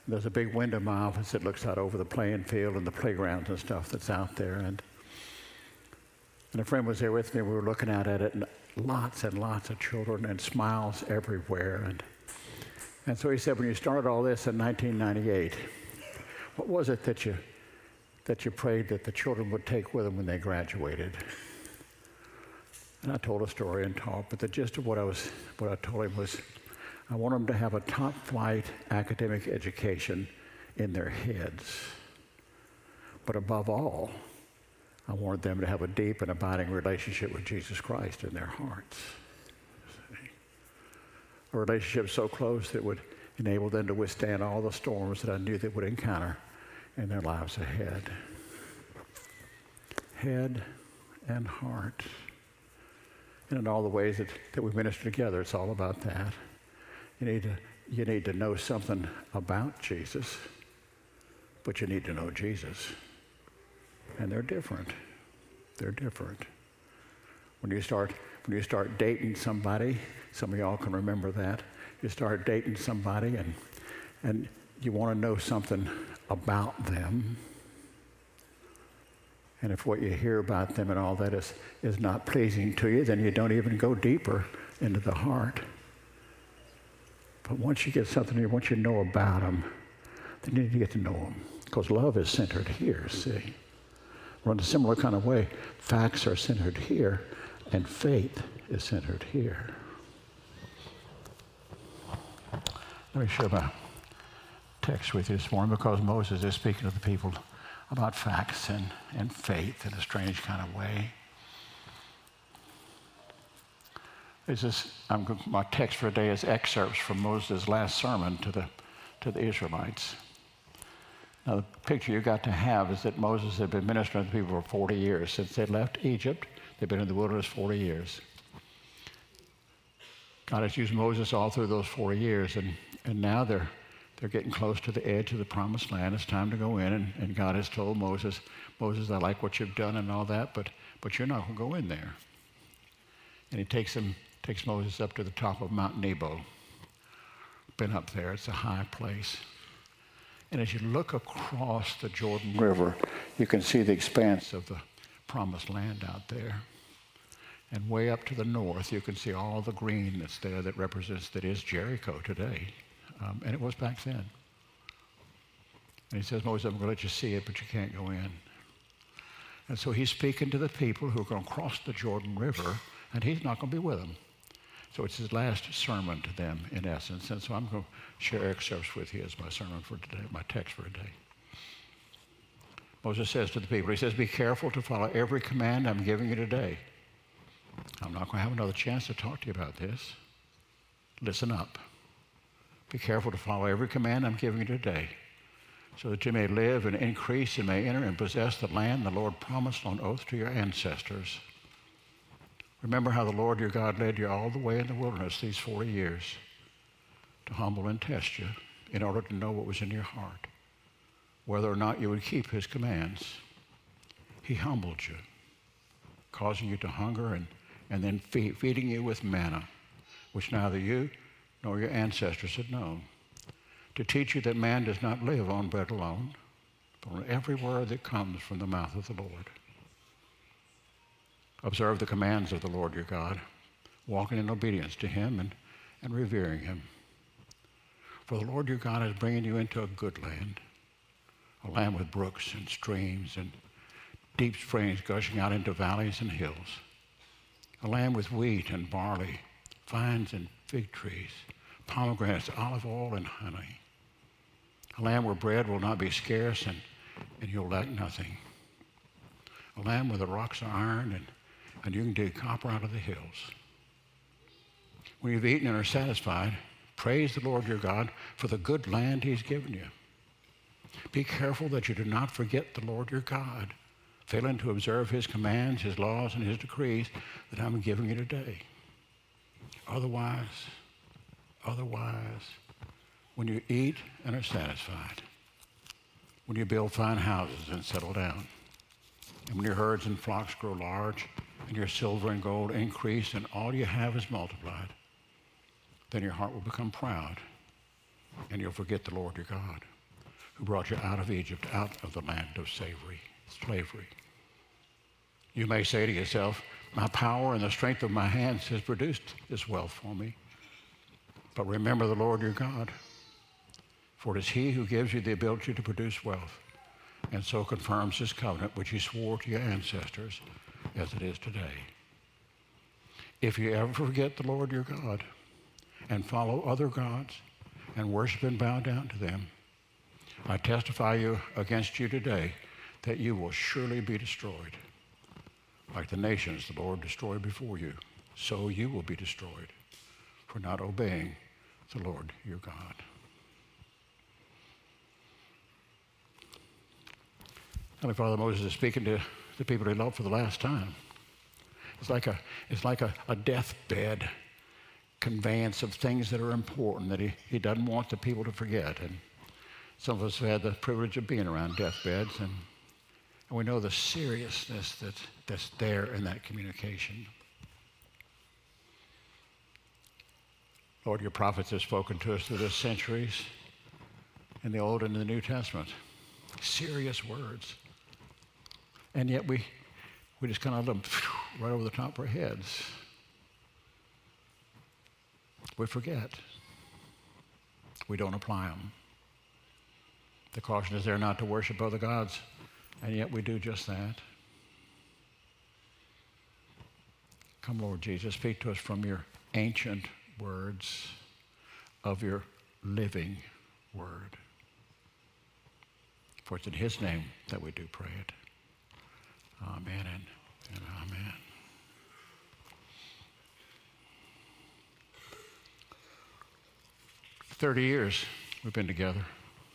There's a big window in my office that looks out over the playing field and the playgrounds and stuff that's out there. And a friend was there with me. We were looking out at it, and lots of children and smiles everywhere. And so he said, when you started all this in 1998, what was it that you prayed that the children would take with them when they graduated? And I told a story and talked, but the gist of what I told him was, I want them to have a top-flight academic education in their heads. But above all, I wanted them to have a deep and abiding relationship with Jesus Christ in their hearts. See? A relationship so close that would enable them to withstand all the storms that I knew they would encounter in their lives ahead. Head and heart. And in all the ways that we minister together, it's all about that. You need to know something about Jesus, but you need to know Jesus. And they're different. They're different. When you start dating somebody, some of y'all can remember that. You start dating somebody and you want to know something about them. And if what you hear about them and all that is not pleasing to you, then you don't even go deeper into the heart. But once you get something, once you know about them, then you need to get to know them. Because love is centered here, see? We're in a similar kind of way. Facts are centered here, and faith is centered here. Let me share my text with you this morning, because Moses is speaking to the people about facts and faith in a strange kind of way. My text for today is excerpts from Moses' last sermon to the Israelites. Now, the picture you got to have is that Moses had been ministering to the people for 40 years. Since they left Egypt, they've been in the wilderness 40 years. God has used Moses all through those 40 years, and now they're getting close to the edge of the promised land. It's time to go in, and God has told Moses, I like what you've done and all that, but you're not going to go in there. And he takes Moses up to the top of Mount Nebo. Been up there, it's a high place. And as you look across the Jordan River, you can see the expanse of the promised land out there. And way up to the north, you can see all the green that's there that represents, that is Jericho today. And it was back then. And he says, Moses, I'm going to let you see it, but you can't go in. And so he's speaking to the people who are going to cross the Jordan River, and he's not going to be with them. So it's his last sermon to them, in essence. And so I'm going to share excerpts with you as my sermon for today, my text for today. Moses says to the people, he says, be careful to follow every command I'm giving you today. I'm not going to have another chance to talk to you about this. Listen up. Be careful to follow every command I'm giving you today, so that you may live and increase and may enter and possess the land the Lord promised on oath to your ancestors. Remember how the Lord your God led you all the way in the wilderness these 40 years to humble and test you in order to know what was in your heart, whether or not you would keep his commands. He humbled you, causing you to hunger and then feeding you with manna, which neither you nor your ancestors had known, to teach you that man does not live on bread alone, but on every word that comes from the mouth of the Lord. Observe the commands of the Lord your God, walking in obedience to him and revering him. For the Lord your God is bringing you into a good land, a land with brooks and streams and deep springs gushing out into valleys and hills, a land with wheat and barley, vines and fig trees, pomegranates, olive oil, and honey, a land where bread will not be scarce and you'll lack nothing, a land where the rocks are iron and you can dig copper out of the hills. When you've eaten and are satisfied, praise the Lord your God for the good land he's given you. Be careful that you do not forget the Lord your God, failing to observe his commands, his laws, and his decrees that I'm giving you today. Otherwise, when you eat and are satisfied, when you build fine houses and settle down, and when your herds and flocks grow large, and your silver and gold increase, and all you have is multiplied, then your heart will become proud, and you'll forget the Lord your God. who brought you out of Egypt, out of the land of slavery. You may say to yourself, my power and the strength of my hands has produced this wealth for me. But remember the Lord your God, for it is he who gives you the ability to produce wealth, and so confirms his covenant, which he swore to your ancestors, as it is today. If you ever forget the Lord your God and follow other gods and worship and bow down to them, I testify against you today that you will surely be destroyed. Like the nations the Lord destroyed before you, so you will be destroyed for not obeying the Lord your God. Heavenly Father, Moses is speaking to the people he loved for the last time. It's like a deathbed conveyance of things that are important that he doesn't want the people to forget. And some of us have had the privilege of being around deathbeds, and we know the seriousness that's there in that communication. Lord, your prophets have spoken to us through the centuries in the Old and the New Testament. Serious words. And yet we just kind of let them right over the top of our heads. We forget. We don't apply them. The caution is there not to worship other gods, and yet we do just that. Come, Lord Jesus, speak to us from your ancient words of your living word. For it's in his name that we do pray it. Amen and amen. For 30 years we've been together.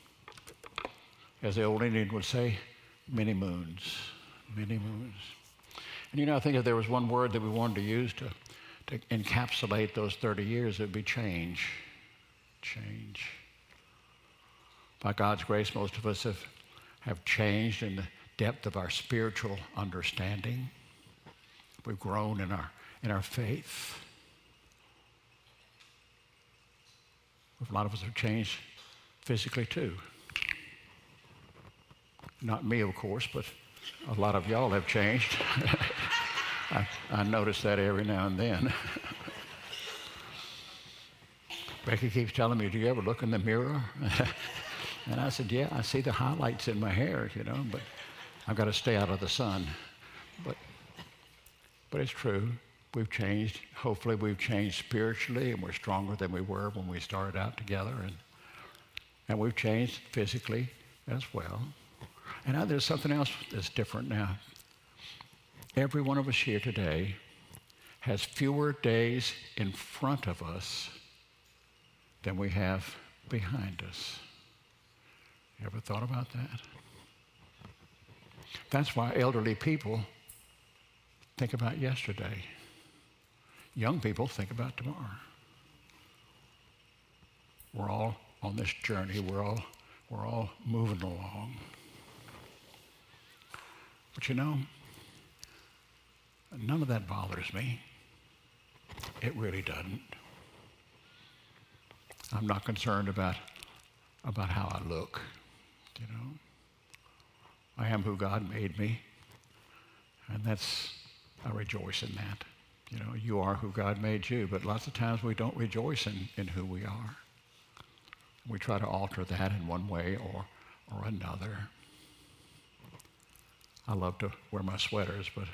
As the old Indian would say, many moons, many moons. And I think if there was one word that we wanted to use to encapsulate those 30 years, it would be change. Change. By God's grace, most of us have changed in the depth of our spiritual understanding. We've grown in our faith. A lot of us have changed physically too. Not me, of course, but a lot of y'all have changed. I notice that every now and then. Becky keeps telling me, do you ever look in the mirror? And I said, yeah, I see the highlights in my hair, but I've got to stay out of the sun. But it's true. We've changed. Hopefully we've changed spiritually, and we're stronger than we were when we started out together. And we've changed physically as well. And now there's something else that's different now. Every one of us here today has fewer days in front of us than we have behind us. You ever thought about that? That's why elderly people think about yesterday. Young people think about tomorrow. We're all on this journey. We're all moving along. But none of that bothers me. It really doesn't. I'm not concerned about how I look, I am who God made me, and I rejoice in that. You are who God made you, but lots of times we don't rejoice in who we are. We try to alter that in one way or another. I love to wear my sweaters, but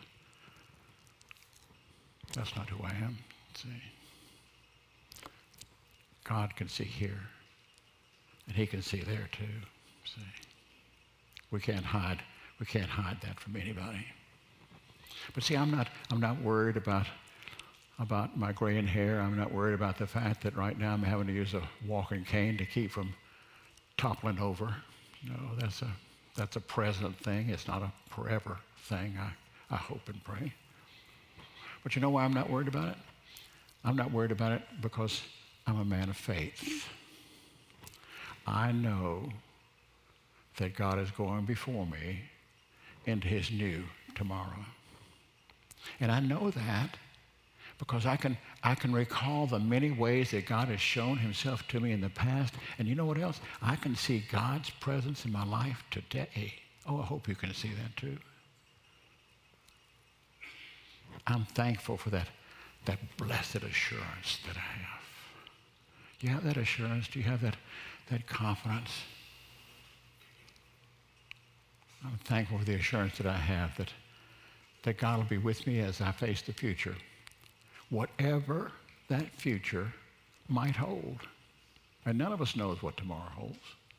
that's not who I am. See, God can see here, and he can see there too. See, we can't hide that from anybody. But see, I'm not worried about my graying hair. I'm not worried about the fact that right now I'm having to use a walking cane to keep from toppling over. No, that's a present thing. It's not a forever thing. I hope and pray. But you know why I'm not worried about it? I'm not worried about it because I'm a man of faith. I know that God is going before me into his new tomorrow. And I know that because I can recall the many ways that God has shown himself to me in the past. And you know what else? I can see God's presence in my life today. Oh, I hope you can see that too. I'm thankful for that blessed assurance that I have. Do you have that assurance? Do you have that confidence? I'm thankful for the assurance that I have that God will be with me as I face the future. Whatever that future might hold. And none of us knows what tomorrow holds.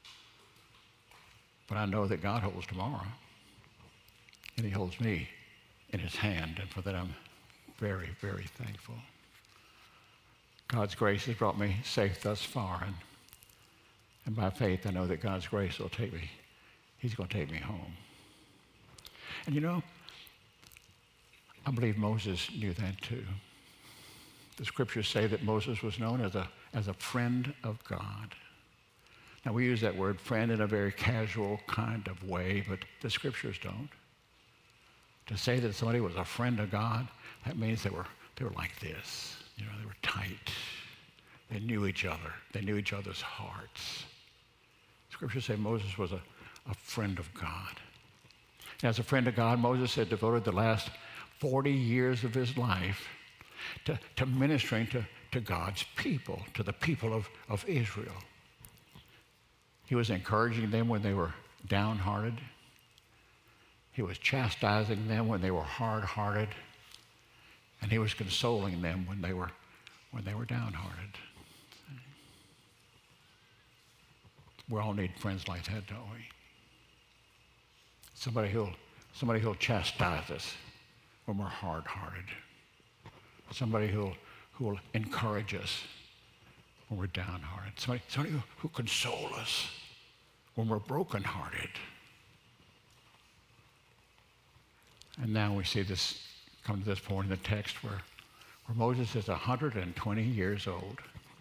But I know that God holds tomorrow. And he holds me in his hand. And for that I'm very, very thankful. God's grace has brought me safe thus far. And by faith I know that God's grace will take me. He's going to take me home. And you know, I believe Moses knew that too. The scriptures say that Moses was known as a friend of God. Now we use that word friend in a very casual kind of way, but the scriptures don't. To say that somebody was a friend of God, that means they were like this. You know, they were tight. They knew each other. They knew each other's hearts. Scriptures say Moses was a friend of God. And as a friend of God, Moses had devoted the last 40 years of his life to ministering to God's people, to the people of Israel. He was encouraging them when they were downhearted. He was chastising them when they were hard-hearted. And he was consoling them when they were downhearted. We all need friends like that, don't we? Somebody who'll chastise us when we're hard-hearted. Somebody who will encourage us when we're downhearted. Somebody who console us when we're brokenhearted. And now we see this come to this point in the text where Moses is 120 years old.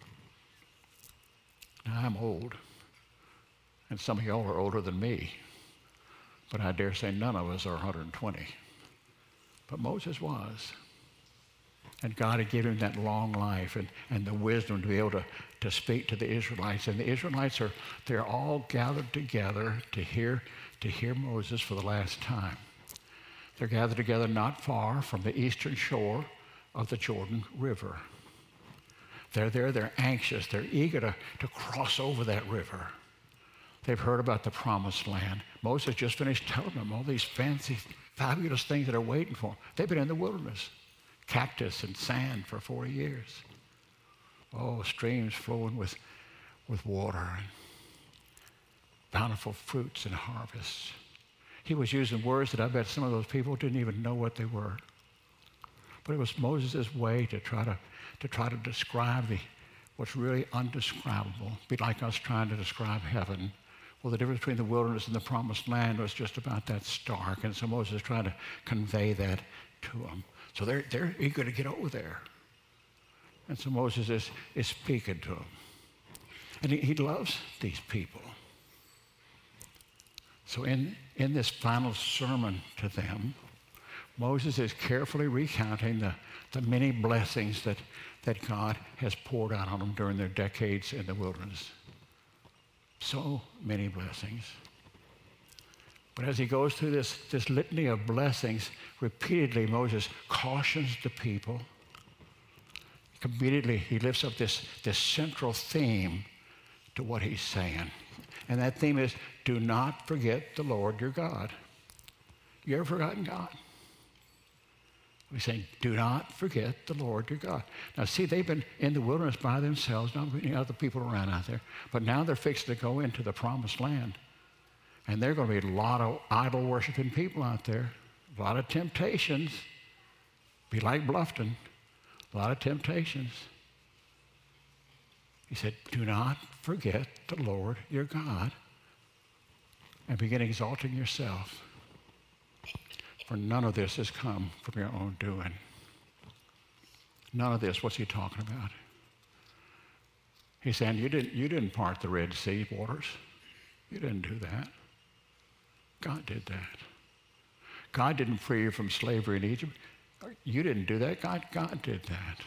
Now I'm old, and some of y'all are older than me, but I dare say none of us are 120. But Moses was. And God had given him that long life and the wisdom to be able to speak to the Israelites. And the Israelites they're all gathered together to hear Moses for the last time. They're gathered together not far from the eastern shore of the Jordan River. They're there, they're anxious, they're eager to cross over that river. They've heard about the promised land. Moses just finished telling them all these fancy, fabulous things that are waiting for them. They've been in the wilderness, cactus and sand for 40 years. Oh, streams flowing with water and bountiful fruits and harvests. He was using words that I bet some of those people didn't even know what they were. But it was Moses' way to try to describe what's really undescribable. Be like us trying to describe heaven. Well, the difference between the wilderness and the promised land was just about that stark. And so Moses tried to convey that to them. So they're eager to get over there. And so Moses is speaking to them. And he loves these people. So in this final sermon to them, Moses is carefully recounting the many blessings that God has poured out on them during their decades in the wilderness. So many blessings. But as he goes through this litany of blessings, repeatedly Moses cautions the people. Immediately he lifts up this central theme to what he's saying. And that theme is, do not forget the Lord your God. You ever forgotten God? He's saying, do not forget the Lord your God. Now see, they've been in the wilderness by themselves, not many other people around out there. But now they're fixing to go into the promised land. And there are going to be a lot of idol-worshiping people out there. A lot of temptations. Be like Bluffton. A lot of temptations. He said, do not forget the Lord your God and begin exalting yourself. For none of this has come from your own doing. None of this. What's he talking about? He's saying, you didn't part the Red Sea waters. You didn't do that. God did that. God didn't free you from slavery in Egypt. You didn't do that. God did that.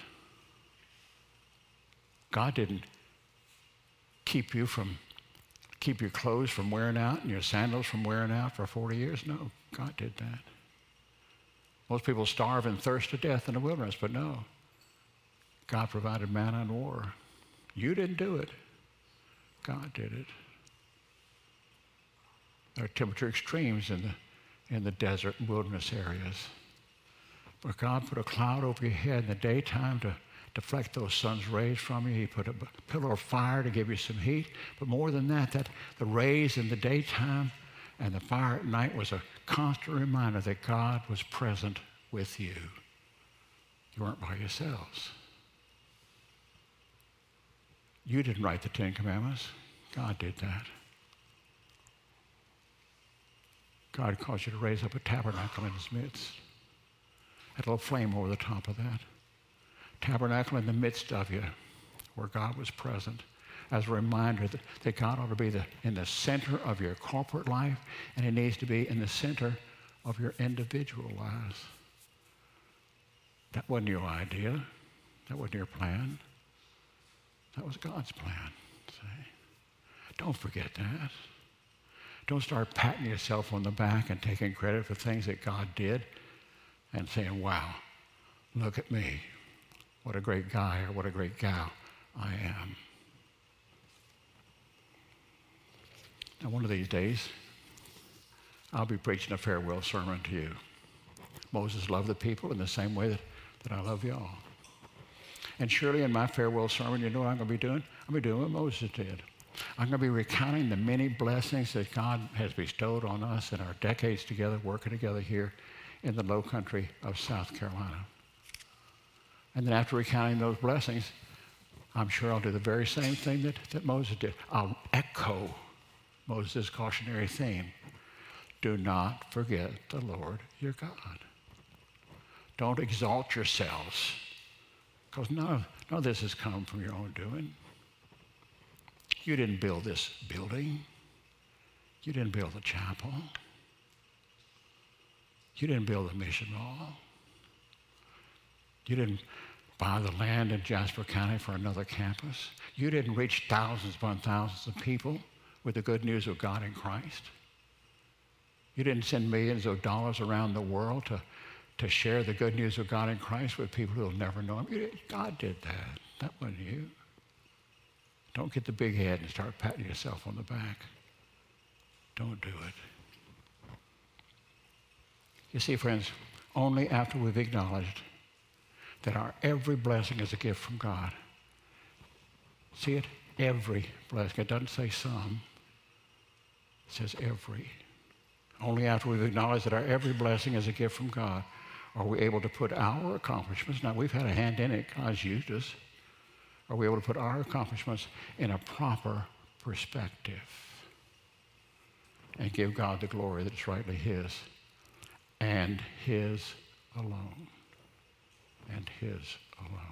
God didn't keep your clothes from wearing out and your sandals from wearing out for 40 years. No, God did that. Most people starve and thirst to death in the wilderness, but no. God provided manna and water. You didn't do it. God did it. There are temperature extremes in the desert and wilderness areas. But God put a cloud over your head in the daytime to deflect those sun's rays from you. He put a pillar of fire to give you some heat. But more than that, the rays in the daytime and the fire at night was a constant reminder that God was present with you. You weren't by yourselves. You didn't write the Ten Commandments. God did that. God caused you to raise up a tabernacle in his midst. Had a little flame over the top of that. Tabernacle in the midst of you, where God was present, as a reminder that God ought to be in the center of your corporate life, and he needs to be in the center of your individual lives. That wasn't your idea. That wasn't your plan. That was God's plan. See? Don't forget that. Don't start patting yourself on the back and taking credit for things that God did and saying, wow, look at me. What a great guy or what a great gal I am. Now, one of these days, I'll be preaching a farewell sermon to you. Moses loved the people in the same way that I love y'all. And surely in my farewell sermon, you know what I'm going to be doing? I'm going to be doing what Moses did. I'm going to be recounting the many blessings that God has bestowed on us in our decades together, working together here in the low country of South Carolina. And then after recounting those blessings, I'm sure I'll do the very same thing that Moses did. I'll echo Moses' cautionary theme. Do not forget the Lord your God. Don't exalt yourselves, because none of this has come from your own doing. You didn't build this building. You didn't build the chapel. You didn't build the mission hall. You didn't buy the land in Jasper County for another campus. You didn't reach thousands upon thousands of people with the good news of God in Christ. You didn't send millions of dollars around the world to share the good news of God in Christ with people who will never know him. God did that. That wasn't you. Don't get the big head and start patting yourself on the back. Don't do it. You see, friends, only after we've acknowledged that our every blessing is a gift from God. See it? Every blessing. It doesn't say some. It says every. Only after we've acknowledged that our every blessing is a gift from God are we able to put our accomplishments, now we've had a hand in it, God's used us, are we able to put our accomplishments in a proper perspective and give God the glory that's rightly his and his alone. And his alone.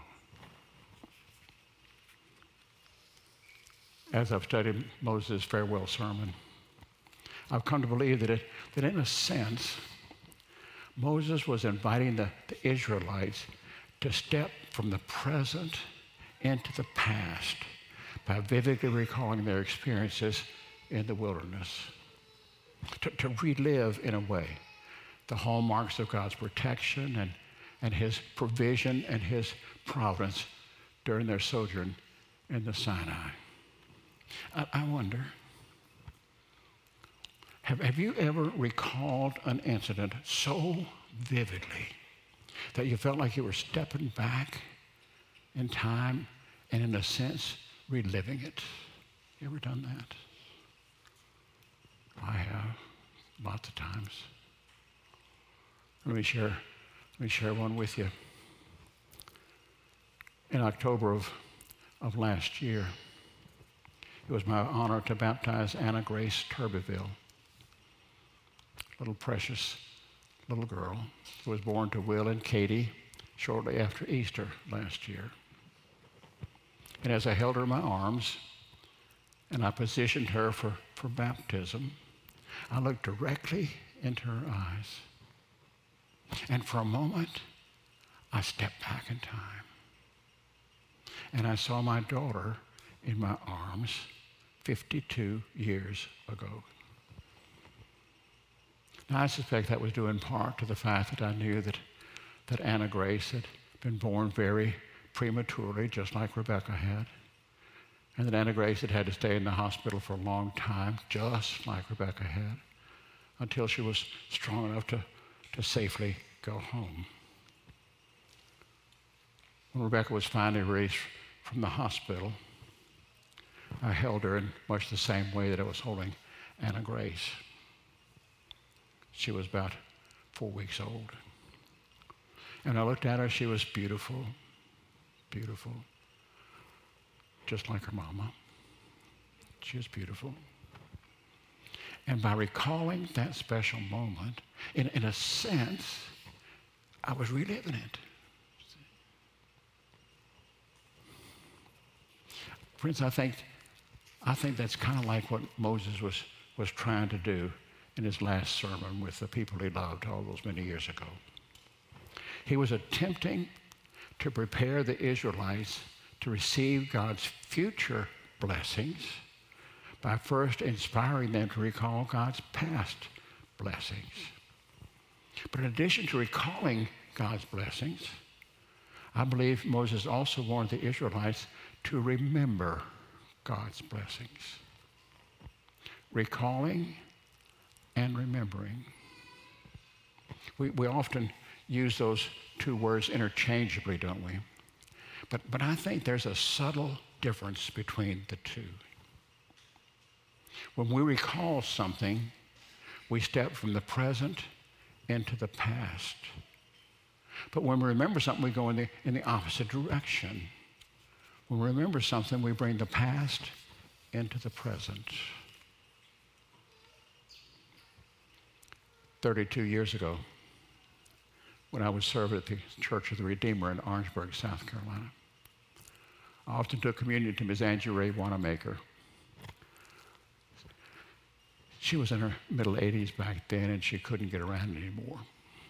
As I've studied Moses' farewell sermon, I've come to believe that in a sense, Moses was inviting the Israelites to step from the present into the past by vividly recalling their experiences in the wilderness, to relive, in a way, the hallmarks of God's protection and his provision and his providence during their sojourn in the Sinai. I wonder, have you ever recalled an incident so vividly that you felt like you were stepping back in time and, in a sense, reliving it? You ever done that? I have, lots of times. Let me share one with you. In October of last year, it was my honor to baptize Anna Grace Turbeville, little precious little girl who was born to Will and Katie shortly after Easter last year. And as I held her in my arms and I positioned her for baptism, I looked directly into her eyes. And for a moment, I stepped back in time. And I saw my daughter in my arms 52 years ago. Now, I suspect that was due in part to the fact that I knew that Anna Grace had been born very prematurely, just like Rebecca had, and that Anna Grace had had to stay in the hospital for a long time, just like Rebecca had, until she was strong enough to safely go home. When Rebecca was finally released from the hospital, I held her in much the same way that I was holding Anna Grace. She was about 4 weeks old. And I looked at her, she was beautiful, beautiful, just like her mama. She was beautiful. And by recalling that special moment, in a sense, I was reliving it. Friends, I think that's kind of like what Moses was trying to do in his last sermon with the people he loved all those many years ago. He was attempting to prepare the Israelites to receive God's future blessings by first inspiring them to recall God's past blessings. But in addition to recalling God's blessings, I believe Moses also wanted the Israelites to remember God's blessings. Recalling and remembering. We often use those two words interchangeably, don't we? But I think there's a subtle difference between the two. When we recall something, we step from the present into the past. But when we remember something, we go in the opposite direction. When we remember something, we bring the past into the present. 32 years ago, when I would serve at the Church of the Redeemer in Orangeburg, South Carolina, I often took communion to Ms. Angie Ray Wanamaker. She was in her middle 80s back then, and she couldn't get around anymore.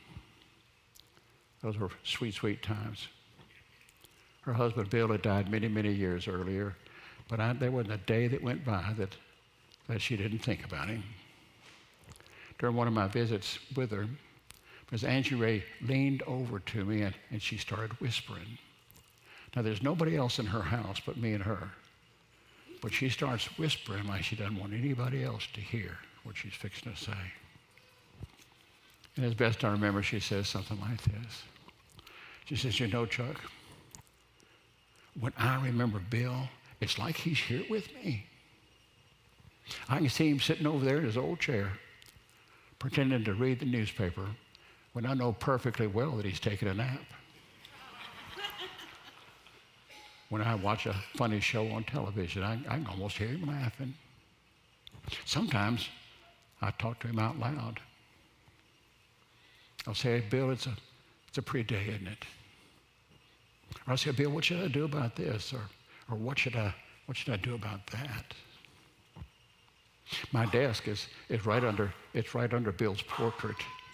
Those were sweet, sweet times. Her husband, Bill, had died many, many years earlier, but there wasn't a day that went by that she didn't think about him. During one of my visits with her, Ms. Angie Ray leaned over to me and she started whispering. Now, there's nobody else in her house but me and her, but she starts whispering like she doesn't want anybody else to hear what she's fixing to say. And as best I remember, she says something like this. She says, "You know, Chuck, when I remember Bill, it's like he's here with me. I can see him sitting over there in his old chair, pretending to read the newspaper when I know perfectly well that he's taking a nap. When I watch a funny show on television, I can almost hear him laughing. Sometimes I talk to him out loud. I'll say, Bill, it's a pretty day, isn't it? Or I'll say, Bill, what should I do about this? Or what should I do about that? My desk is right under Bill's portrait.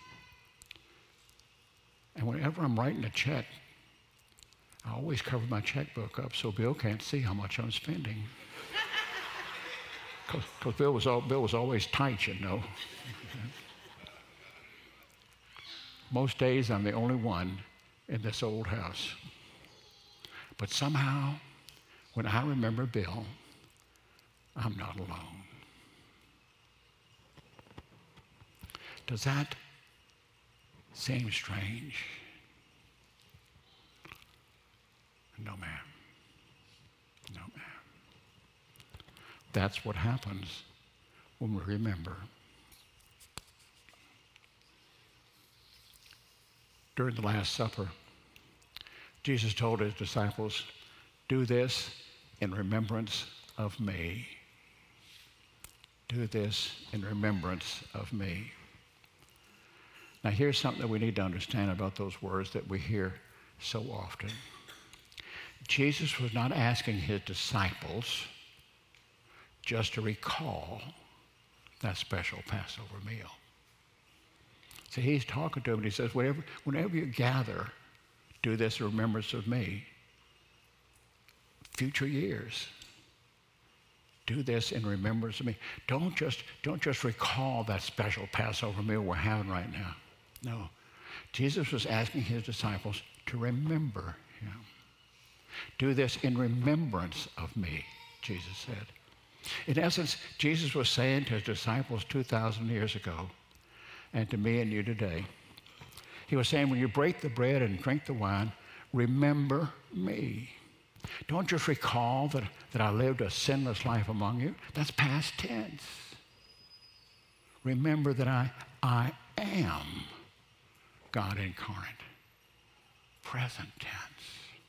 And whenever I'm writing a check, I always cover my checkbook up so Bill can't see how much I'm spending. Because Bill was always tight, you know. Most days I'm the only one in this old house. But somehow, when I remember Bill, I'm not alone. Does that seem strange? No, ma'am. No, ma'am. That's what happens when we remember. During the Last Supper, Jesus told his disciples, "Do this in remembrance of me. Do this in remembrance of me." Now, here's something that we need to understand about those words that we hear so often. Jesus was not asking his disciples just to recall that special Passover meal. See, he's talking to them and he says, whenever you gather Do this in remembrance of me. Future years. Do this in remembrance of me. Don't just recall that special Passover meal we're having right now. No. Jesus was asking his disciples to remember him. Do this in remembrance of me, Jesus said. In essence, Jesus was saying to his disciples 2,000 years ago, and to me and you today, he was saying, when you break the bread and drink the wine, remember me. Don't just recall that I lived a sinless life among you. That's past tense. Remember that I am God incarnate. Present tense.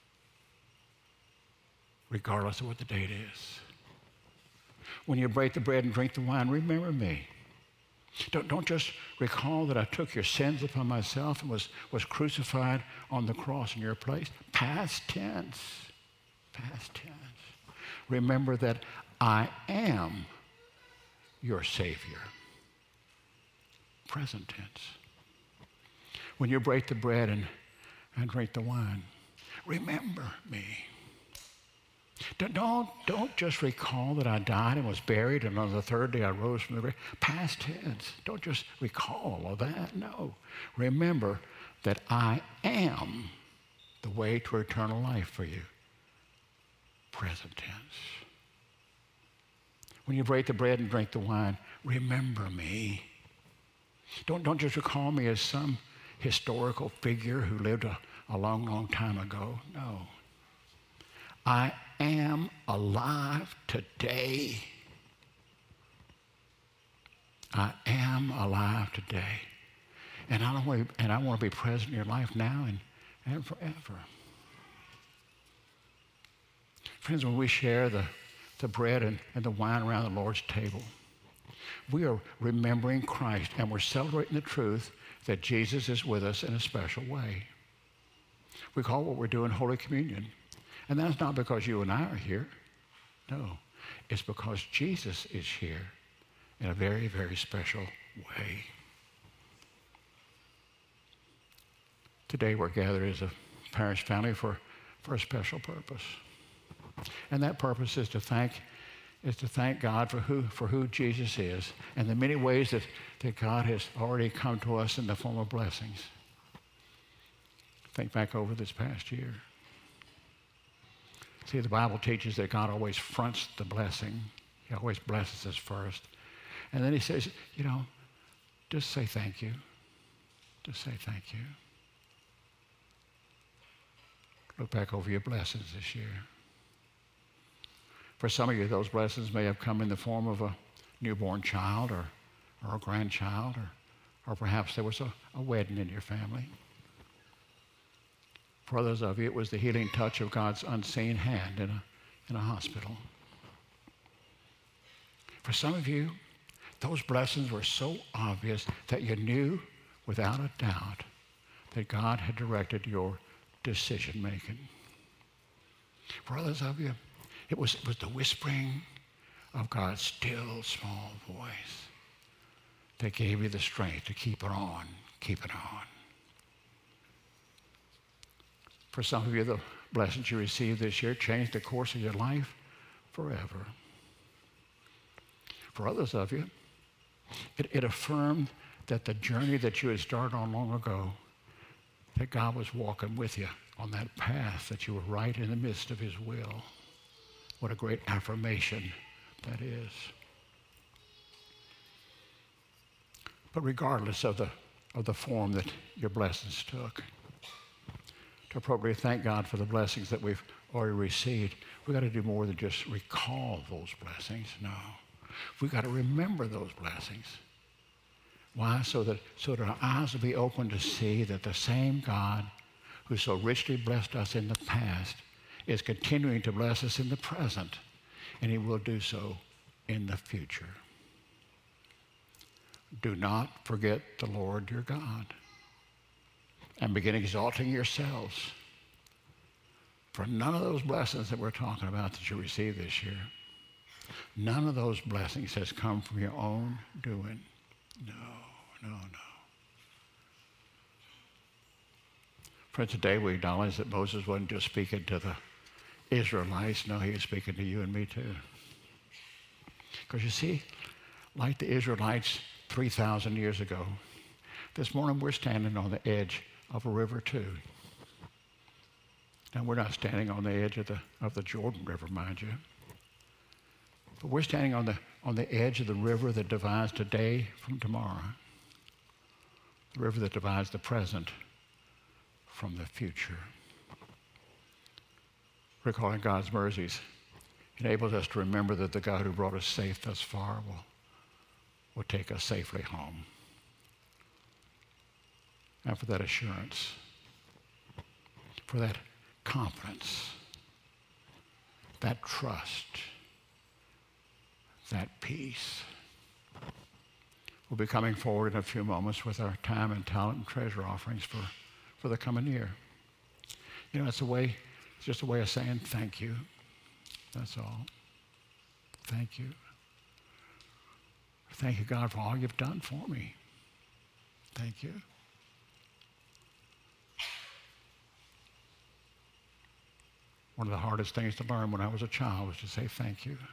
Regardless of what the date is. When you break the bread and drink the wine, remember me. Don't just recall that I took your sins upon myself and was crucified on the cross in your place. Past tense. Past tense. Remember that I am your Savior. Present tense. When you break the bread and drink the wine, remember me. Don't just recall that I died and was buried and on the third day I rose from the grave. Past tense. Don't just recall all of that. No. Remember that I am the way to eternal life for you. Present tense. When you break the bread and drink the wine, remember me. Don't just recall me as some historical figure who lived a long, long time ago. No. I am alive today. I am alive today. And I want to be present in your life now and forever. Friends, when we share the bread and the wine around the Lord's table, we are remembering Christ and we're celebrating the truth that Jesus is with us in a special way. We call what we're doing Holy Communion. And that's not because you and I are here. No, it's because Jesus is here in a very, very special way. Today we're gathered as a parish family for a special purpose. And that purpose is to thank God for who Jesus is and the many ways that God has already come to us in the form of blessings. Think back over this past year. See, the Bible teaches that God always fronts the blessing. He always blesses us first. And then he says, just say thank you. Just say thank you. Look back over your blessings this year. For some of you, those blessings may have come in the form of a newborn child or a grandchild, or perhaps there was a wedding in your family. For others of you, it was the healing touch of God's unseen hand in a hospital. For some of you, those blessings were so obvious that you knew without a doubt that God had directed your decision making. For others of you, it was the whispering of God's still small voice that gave you the strength to keep it on, keep it on. For some of you, the blessings you received this year changed the course of your life forever. For others of you, it affirmed that the journey that you had started on long ago, that God was walking with you on that path, that you were right in the midst of his will. What a great affirmation that is. But regardless of the form that your blessings took, to appropriately thank God for the blessings that we've already received, we've got to do more than just recall those blessings. No. We've got to remember those blessings. Why? So that our eyes will be open to see that the same God who so richly blessed us in the past is continuing to bless us in the present, and he will do so in the future. Do not forget the Lord your God, and begin exalting yourselves. For none of those blessings that we're talking about that you received this year, none of those blessings has come from your own doing. No. Friends, today we acknowledge that Moses wasn't just speaking to the Israelites. No, he was speaking to you and me too. Because you see, like the Israelites 3,000 years ago, this morning we're standing on the edge of a river too. And we're not standing on the edge of the Jordan River, mind you. But we're standing on the edge of the river that divides today from tomorrow. The river that divides the present from the future. Recalling God's mercies enables us to remember that the God who brought us safe thus far will take us safely home. And for that assurance, for that confidence, that trust, that peace. We'll be coming forward in a few moments with our time and talent and treasure offerings for the coming year. You know, it's just a way of saying thank you. That's all. Thank you. Thank you, God, for all you've done for me. Thank you. One of the hardest things to learn when I was a child was to say thank you.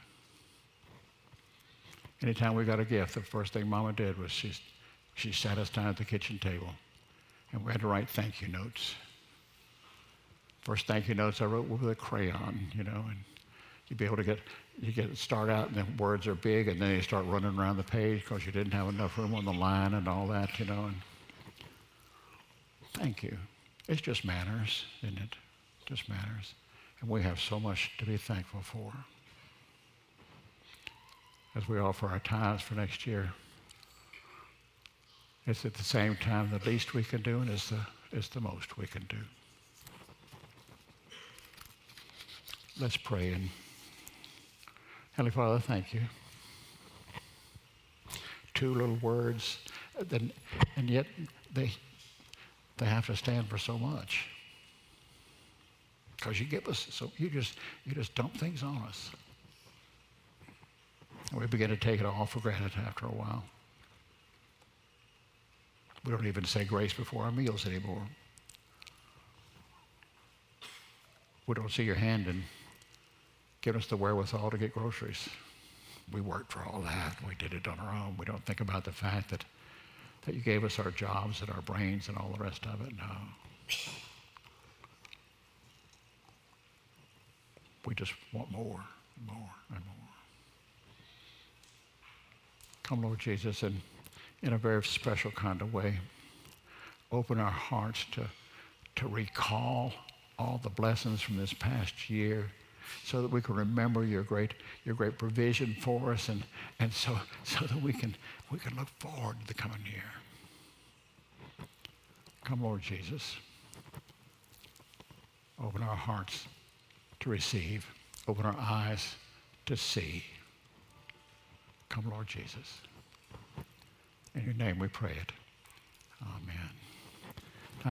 Anytime we got a gift, the first thing Mama did was she sat us down at the kitchen table, and we had to write thank you notes. First thank you notes I wrote with a crayon, you know, and you'd be able to start out and the words are big, and then you start running around the page because you didn't have enough room on the line and all that, you know. And thank you. It's just manners, isn't it? Just manners. And we have so much to be thankful for. As we offer our tithes for next year, it's at the same time the least we can do, and it's the most we can do. Let's pray. And Heavenly Father, thank you. Two little words, and yet they have to stand for so much. Because you give us, so you just dump things on us. And we begin to take it all for granted after a while. We don't even say grace before our meals anymore. We don't see your hand in giving us the wherewithal to get groceries. We worked for all that. We did it on our own. We don't think about the fact that you gave us our jobs and our brains and all the rest of it. No. We just want more and more and more. Come, Lord Jesus, and in a very special kind of way, open our hearts to recall all the blessings from this past year, so that we can remember your great provision for us, and so that we can look forward to the coming year. Come, Lord Jesus. Open our hearts to receive. Open our eyes to see. Come, Lord Jesus. In your name we pray it. Amen.